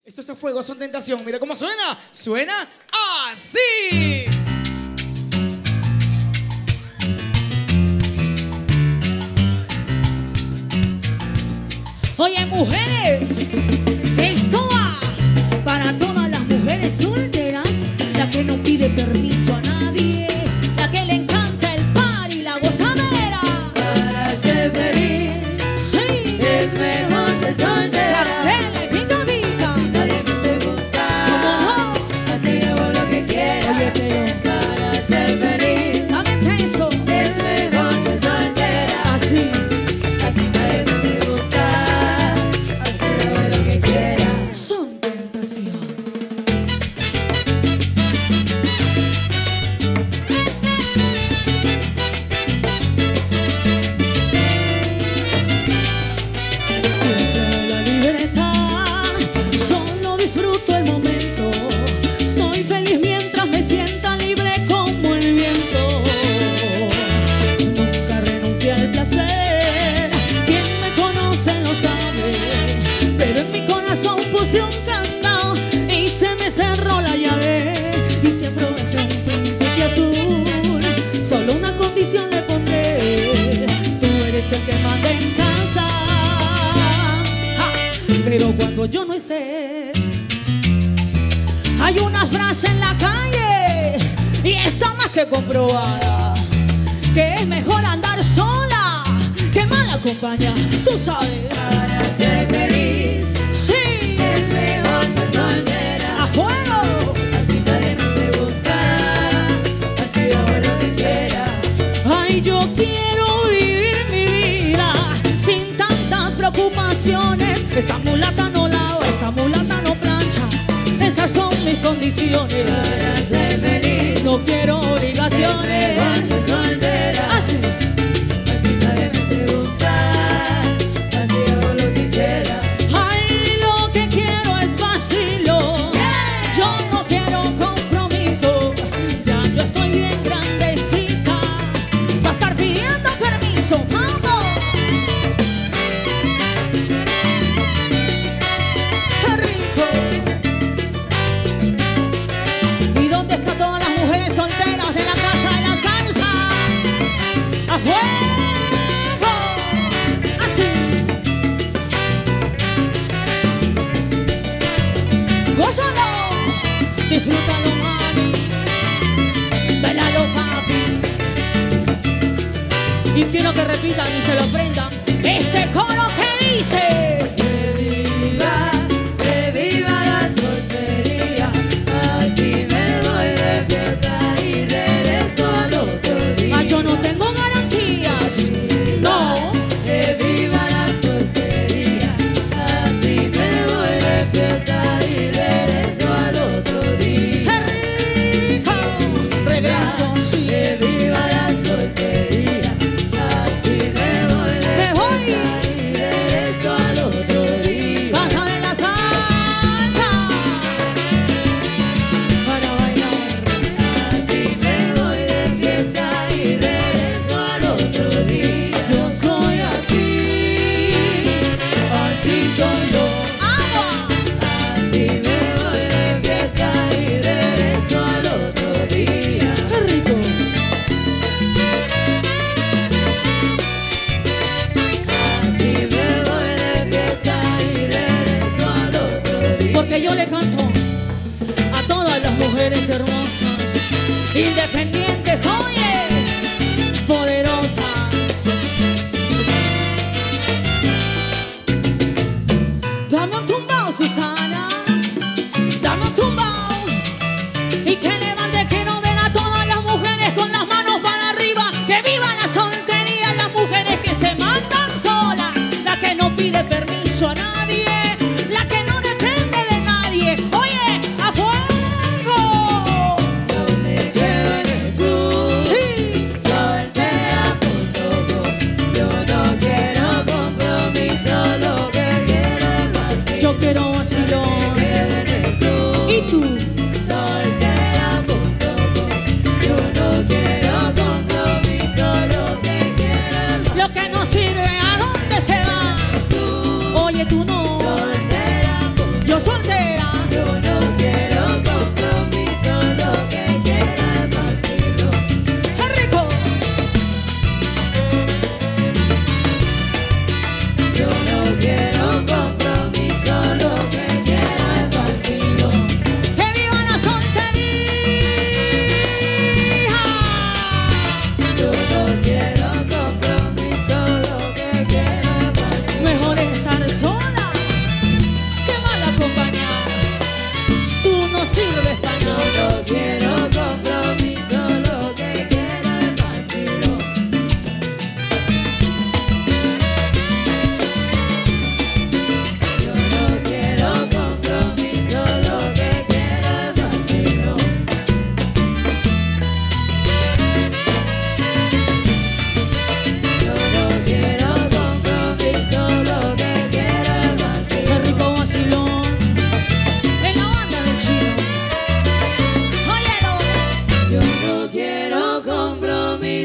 Esto es fuego, son tentación. Mira cómo suena. Suena así. Oye, mujeres, esto va para todas las mujeres solteras, la que no pide permiso a nadie, la que le encanta el party y la gozadera. Para ser feliz, sí, es mejor ser soltera. Cartela y picadita. Así nadie me pregunta, ¿Cómo no? así hago lo que quiera. Oye, pero para ser feliz, dame peso. es mejor ser soltera. Así, Así nadie me pregunta, así hago lo que quiera. son tentación. Siempre la libertad, solo disfruto el momento. Soy feliz mientras me sienta libre como el viento. Nunca renuncié al placer, quien me conoce lo sabe. Pero en mi corazón puse un candado y se me cerró la llave. Y siempre voy a ser un príncipe azul, solo una condición le pondré: tú eres el que manda en casa. Pero cuando yo no esté, hay una frase en la calle y está más que comprobada, que es mejor andar sola que mal acompañada. Tú sabes. Para ser feliz, Sí, es mejor ser soltera. a fuego. Así nadie me pregunta, así hago lo que quiera. Ay, yo quiero vivir mi vida sin tantas preocupaciones. Esta mulata no lava, esta mulata no plancha. Estas son mis condiciones. Para ser feliz, No quiero es obligaciones. mejor ser soltera. Así. Así nadie me pregunta, así hago lo que quiera. Ay, lo que quiero es vacilo. Yo no quiero compromiso. Ya yo estoy bien grandecita va a estar pidiendo permiso. ¡Vamos! ¡Qué rico! ¿Y dónde están todas las mujeres solteras de la casa de la salsa? ¡A fuego! Así. ¡Gózalo! Disfrútalo, mami. Bailalo, papi. Y quiero que repitan y se lo aprendan este coro que dice: Que viva la soltería. Así me voy de fiesta y regreso al otro día. ay, yo no tengo garantías. No. Que viva la soltería. Así me voy de fiesta y regreso al otro día. ¡Qué rico! Regreso, sí. Que viva la soltería. Así me voy de Me voy. fiesta y regreso al otro día. Casa de la salsa para bailar. Así me voy de fiesta y regreso al otro día. Yo soy Así soy yo. agua. Así me voy de fiesta y regreso al otro día. ¡Qué rico! Así me voy de fiesta y regreso al otro día. Porque yo le canto a todas las mujeres hermosas, independientes, oye, poderosas. Dame un tumbao, Susana, dame un tumbao, y que levante, que no ven a todas las mujeres con las manos para arriba. Que viva la soltería, las mujeres que se mandan solas, la que no pide permiso a nadie, la que no depende de nadie. Oye, a fuego. Yo me quedo en el club. Sí, Soltera.com. Yo no quiero compromiso, lo que quiero es vacío. yo quiero vacilón. Me quedo en el club. ¿Y tú? Soltera.com. Yo no quiero compromiso, lo que quiero es vacío. Lo que no sirve, ¿a dónde se va? Tú, Oye, tú no. soltera.com. Yo soltera.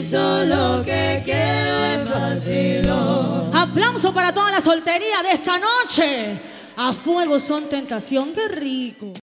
solo que quiero es vacilón. Aplauso para toda la soltería de esta noche. A fuego son tentación, qué rico.